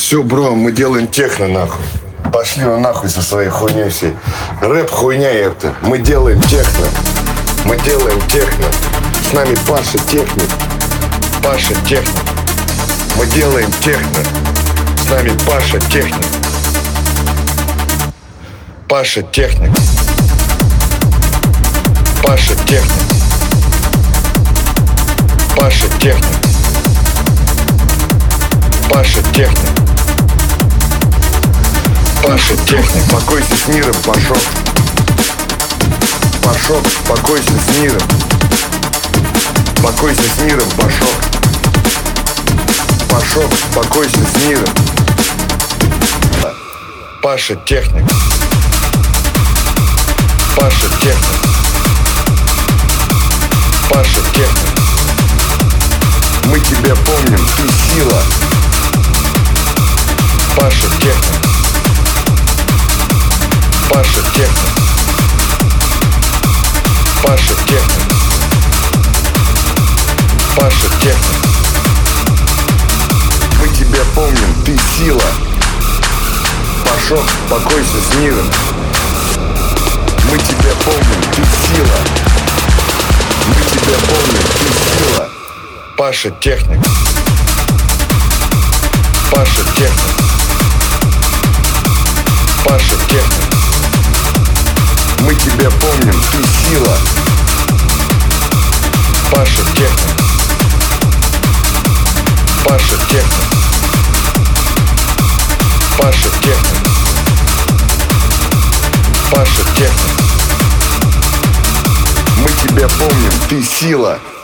Все, бро, мы делаем техно, нахуй. Пошли вы нахуй со своей хуйней всей. Рэп хуйня это. Мы делаем техно. Мы делаем техно. С нами Паша Техник. Паша Техник. Мы делаем техно. С нами Паша Техник. Паша Техник. Паша Техник. Паша Техник. Паша Техник. Паша Техник. Покойся с миром, Пашок. Пашок, покойся с миром. Покойся с миром, Пашок. Пашок, покойся с миром. Паша Техник. Паша Техник. Паша Техник. Мы тебя помним, ты сила. Паша Техник. Паша Техник. Паша Техник. Паша Техник. Мы тебя помним, ты сила. Пашок, покойся с миром. Мы тебя помним, ты сила. Мы тебя помним, ты сила. Паша Техник. Паша Техник. Паша Техник. Мы тебя помним, ты сила. Паша Техник. Паша Техник. Паша Техник. Паша Техник. Мы тебя помним, ты сила.